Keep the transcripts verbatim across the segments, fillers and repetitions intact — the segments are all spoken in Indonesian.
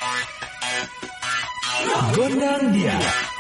Gondang Dia.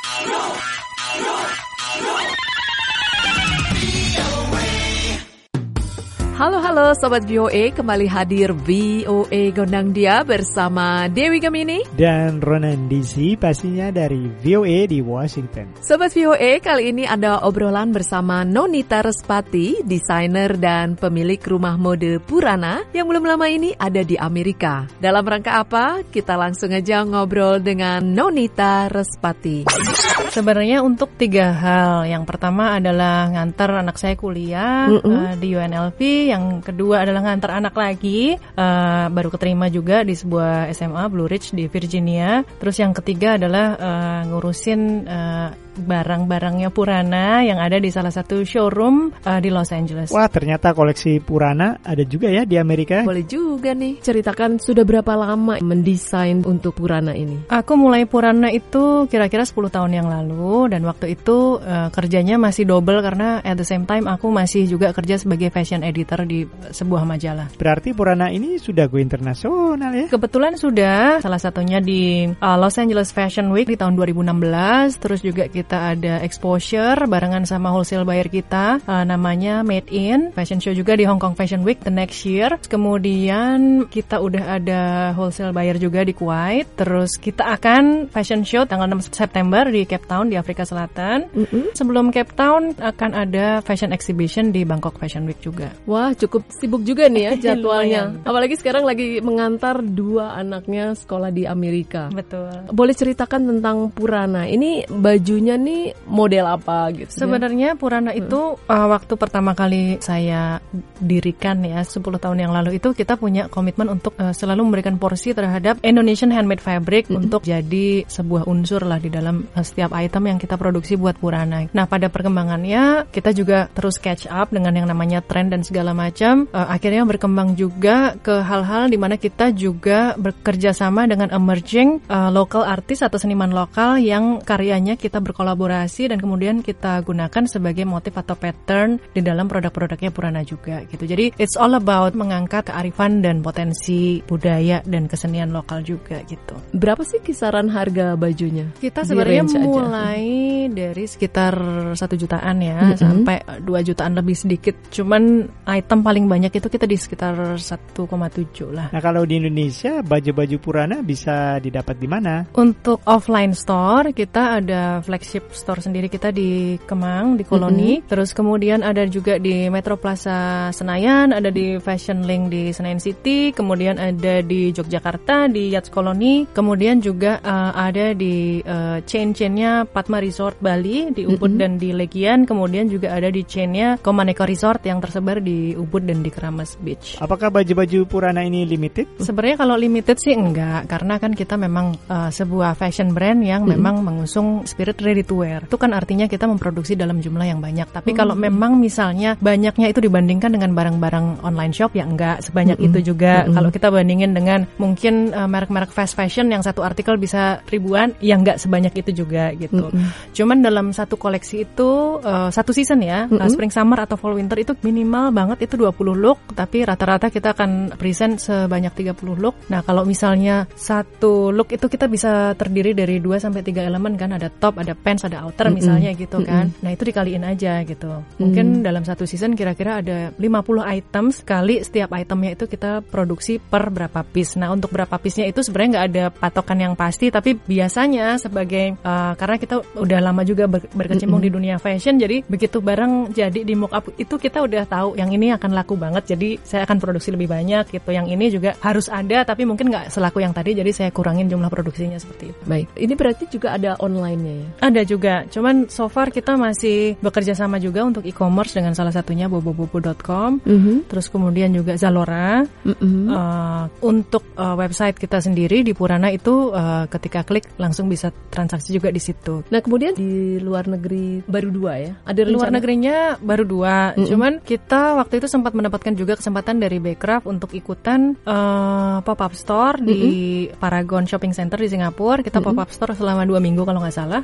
Halo halo Sobat V O A, kembali hadir V O A Gondang Dia bersama Dewi Gemini dan Ronan D C, pastinya dari V O A di Washington. Sobat V O A, kali ini ada obrolan bersama Nonita Respati, desainer dan pemilik rumah mode Purana yang belum lama ini ada di Amerika. Dalam rangka apa? Kita langsung aja ngobrol dengan Nonita Respati. Sebenarnya untuk tiga hal. Yang pertama adalah ngantar anak saya kuliah uh, di U N L V. Yang kedua adalah ngantar anak lagi, uh, baru keterima juga di sebuah S M A Blue Ridge di Virginia. Terus yang ketiga adalah uh, ngurusin uh, barang-barangnya Purana yang ada di salah satu showroom uh, di Los Angeles. Wah, ternyata koleksi Purana ada juga ya di Amerika. Boleh juga nih, ceritakan sudah berapa lama mendesain untuk Purana ini? Aku mulai Purana itu kira-kira sepuluh tahun yang lalu, dan waktu itu uh, kerjanya masih double karena at the same time aku masih juga kerja sebagai fashion editor di sebuah majalah. Berarti Purana ini sudah go internasional ya? Kebetulan sudah, salah satunya di uh, Los Angeles Fashion Week di tahun dua ribu enam belas, terus juga kita Kita ada exposure barengan sama wholesale buyer kita, uh, namanya Made In Fashion Show juga di Hong Kong Fashion Week the next year. Kemudian kita udah ada wholesale buyer juga di Kuwait. Terus kita akan fashion show tanggal enam September di Cape Town di Afrika Selatan. Mm-hmm. Sebelum Cape Town akan ada fashion exhibition di Bangkok Fashion Week juga. Wah, cukup sibuk juga nih ya jadwalnya. Apalagi sekarang lagi mengantar dua anaknya sekolah di Amerika. Betul. Boleh ceritakan tentang Purana. Ini bajunya nih model apa gitu? Sebenarnya Purana hmm. itu uh, waktu pertama kali saya dirikan ya sepuluh tahun yang lalu itu kita punya komitmen untuk uh, selalu memberikan porsi terhadap Indonesian handmade fabric hmm. untuk jadi sebuah unsur lah di dalam uh, setiap item yang kita produksi buat Purana. Nah, pada perkembangannya kita juga terus catch up dengan yang namanya tren dan segala macam. Uh, akhirnya berkembang juga ke hal-hal di mana kita juga bekerja sama dengan emerging uh, local artist atau seniman lokal yang karyanya kita berkolaborasi kolaborasi dan kemudian kita gunakan sebagai motif atau pattern di dalam produk-produknya Purana juga gitu. Jadi it's all about mengangkat kearifan dan potensi budaya dan kesenian lokal juga gitu. Berapa sih kisaran harga bajunya? Kita sebenarnya mulai aja dari sekitar satu jutaan ya, mm-hmm. sampai dua jutaan lebih sedikit. Cuman item paling banyak itu kita di sekitar satu koma tujuh lah. Nah, kalau di Indonesia baju-baju Purana bisa didapat di mana? Untuk offline store kita ada flagship store sendiri kita di Kemang, di Koloni. Mm-hmm. Terus kemudian ada juga di Metro Plaza Senayan, ada di Fashion Link di Senayan City, kemudian ada di Yogyakarta di Yachts Koloni, kemudian juga uh, ada di uh, chain-chainnya Padma Resort Bali di Ubud mm-hmm. dan di Legian, kemudian juga ada di chainnya Komaneko Resort yang tersebar di Ubud dan di Keramas Beach. Apakah baju-baju Purana ini limited? Sebenarnya kalau limited sih enggak, karena kan kita memang uh, sebuah fashion brand yang mm-hmm. memang mengusung spirit ready to wear. Itu kan artinya kita memproduksi dalam jumlah yang banyak. Tapi hmm. kalau memang misalnya banyaknya itu dibandingkan dengan barang-barang online shop, ya enggak sebanyak hmm. itu juga. Hmm. Kalau kita bandingin dengan mungkin uh, merek-merek fast fashion yang satu artikel bisa ribuan, ya enggak sebanyak itu juga gitu. Hmm. Cuman dalam satu koleksi itu uh, satu season ya, hmm. uh, spring summer atau fall winter itu minimal banget itu dua puluh look, tapi rata-rata kita akan present sebanyak tiga puluh look. Nah, kalau misalnya satu look itu kita bisa terdiri dari dua sampai tiga elemen kan, ada top, ada pants, ada outer mm-hmm. misalnya gitu kan. Mm-hmm. Nah, itu dikaliin aja gitu. Mungkin mm. dalam satu season kira-kira ada lima puluh items, kali setiap itemnya itu kita produksi per berapa piece. Nah, untuk berapa piece-nya itu sebenarnya nggak ada patokan yang pasti, tapi biasanya sebagai uh, karena kita udah lama juga ber- berkecimpung mm-hmm. di dunia fashion, jadi begitu barang jadi di mock up itu kita udah tahu yang ini akan laku banget, jadi saya akan produksi lebih banyak gitu. Yang ini juga harus ada, tapi mungkin nggak selaku yang tadi, jadi saya kurangin jumlah produksinya seperti itu. Baik, ini berarti juga ada online-nya ya? Ada juga, cuman so far kita masih bekerja sama juga untuk e-commerce dengan salah satunya bobo bobo dot com, mm-hmm. terus kemudian juga Zalora. Mm-hmm. Uh, untuk uh, website kita sendiri di Purana itu uh, ketika klik langsung bisa transaksi juga di situ. Nah, kemudian di luar negeri baru dua ya? Ada rencana? Luar negerinya baru dua, mm-hmm. cuman kita waktu itu sempat mendapatkan juga kesempatan dari Baecraft untuk ikutan uh, pop-up store mm-hmm. di Paragon Shopping Center di Singapura. Kita mm-hmm. pop-up store selama dua minggu kalau nggak salah. Itu juga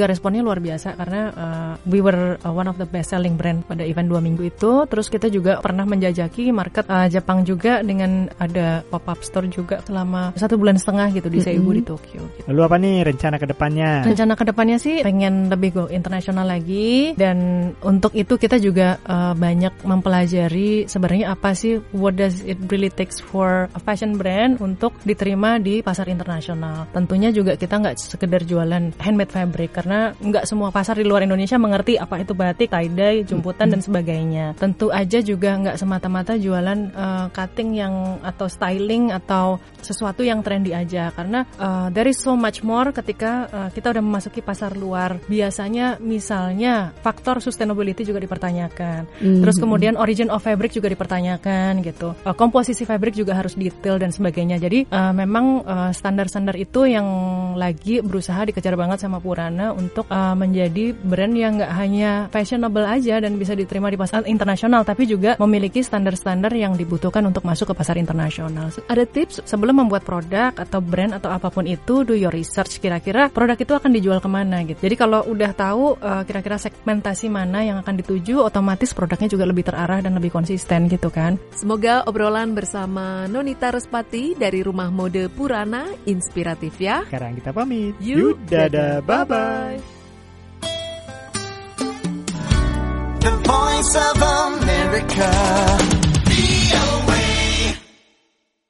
juga responnya luar biasa karena uh, we were uh, one of the best selling brand pada event dua minggu itu. Terus kita juga pernah menjajaki market uh, Jepang juga dengan ada pop-up store juga selama satu bulan setengah gitu di Seibu mm-hmm. di Tokyo. Gitu. Lalu apa nih rencana ke depannya? Rencana ke depannya sih pengen lebih go internasional lagi, dan untuk itu kita juga uh, banyak mempelajari sebenarnya apa sih what does it really takes for a fashion brand untuk diterima di pasar internasional. Tentunya juga kita nggak sekedar jualan handmade fabric karena nggak semua pasar di luar Indonesia mengerti apa itu batik, tie-dye, jemputan dan sebagainya. Tentu aja juga nggak semata-mata jualan uh, cutting yang atau styling atau sesuatu yang trendy aja, karena uh, there is so much more ketika uh, kita udah memasuki pasar luar. Biasanya misalnya faktor sustainability juga dipertanyakan, mm-hmm. terus kemudian origin of fabric juga dipertanyakan gitu, uh, komposisi fabric juga harus detail dan sebagainya. Jadi uh, memang uh, standar-standar itu yang lagi berusaha dikejar banget sama Purana untuk uh, menjadi brand yang nggak hanya fashionable aja dan bisa diterima di pasar internasional, tapi juga memiliki standar-standar yang dibutuhkan untuk masuk ke pasar internasional. Ada tips sebelum membuat produk atau brand atau apapun itu, do your research, kira-kira produk itu akan dijual kemana gitu. Jadi kalau udah tahu uh, kira-kira segmentasi mana yang akan dituju, otomatis produknya juga lebih terarah dan lebih konsisten gitu kan. Semoga obrolan bersama Nonita Respati dari Rumah Mode Purana inspiratif ya. Sekarang kita pamit. Yuk, dadah, bye-bye. The voice of